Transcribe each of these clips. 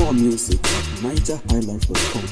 More music at NigerHighlife.com.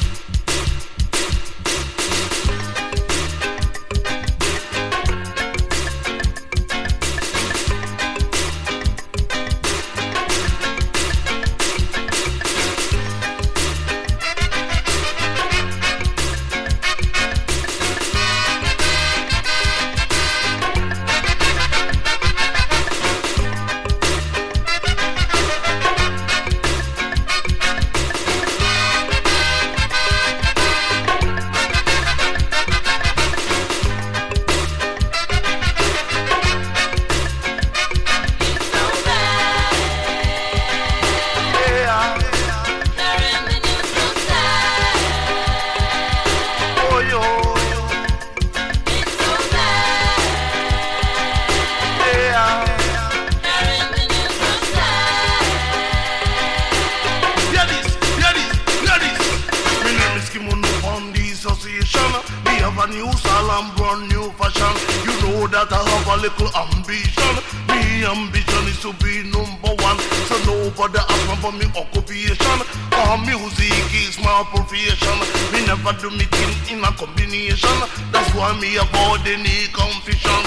We have a new style and brand new fashion. You know that I have a little ambition. Me ambition is to be number one. So nobody ask me for me occupation. Music is my profession. Me never do me thing in a combination. That's why me avoid any confusion.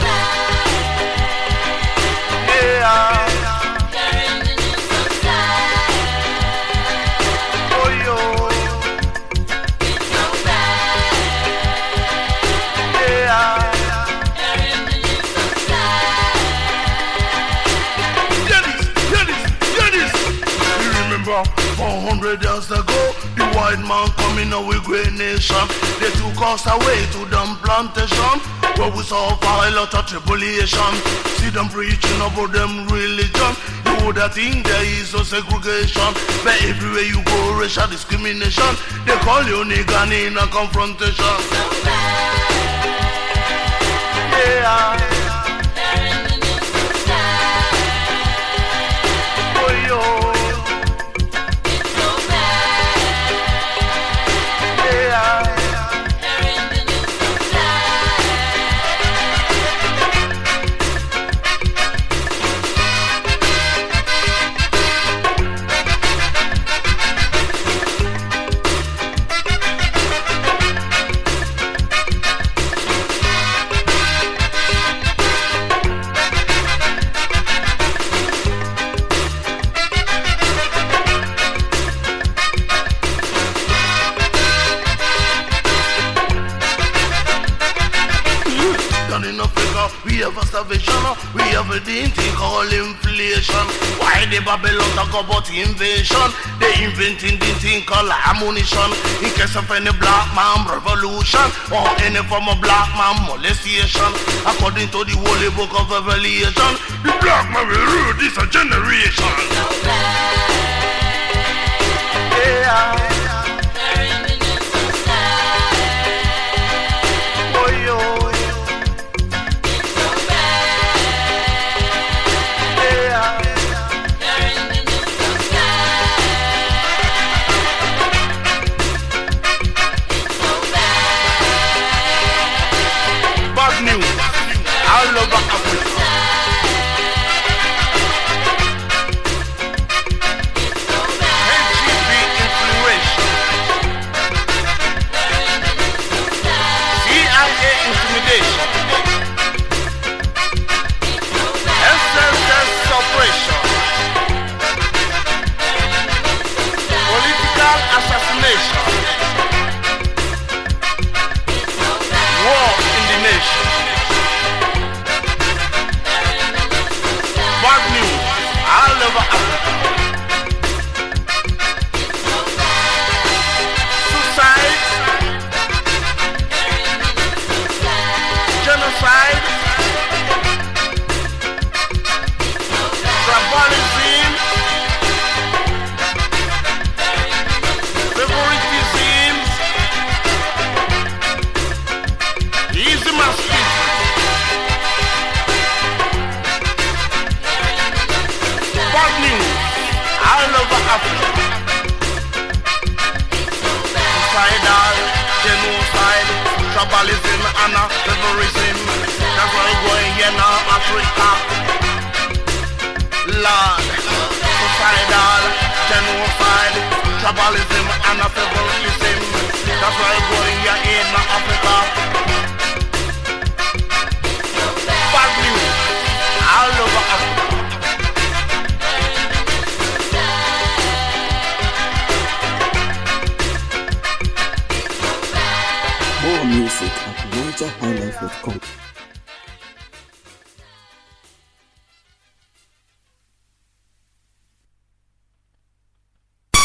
Yeah. Remember 400 years ago, the white man coming out with great nation. They took us away to them plantation, where we suffer a lot of tribulation. See them preaching about them religion. You would think there is no segregation, but everywhere you go, racial discrimination. They call you nigga in a confrontation. Yeah. In Africa, we have a starvation, we have a thing called inflation. Why the Babylon talk about invasion? They inventing the thing called ammunition. In case of any black man revolution or any form of black man molestation. According to the Holy Book of Revelation, the black man will rule this a generation. Yeah. All over Africa. HGB influence, CIA intimidation, SSS suppression, political assassination, war in the nation. Bad news all over Africa. Suicide, genocide, tribalism, favoritism, easy masking. Bad news all over Africa. Suicidal, genocide, tribalism and terrorism. That's why we're going here now, Africa. Lord, suicidal, genocide. tribalism and a federalism. That's why I'm going here in Africa. Bad news all over Africa. More music at NigerHighlife.com.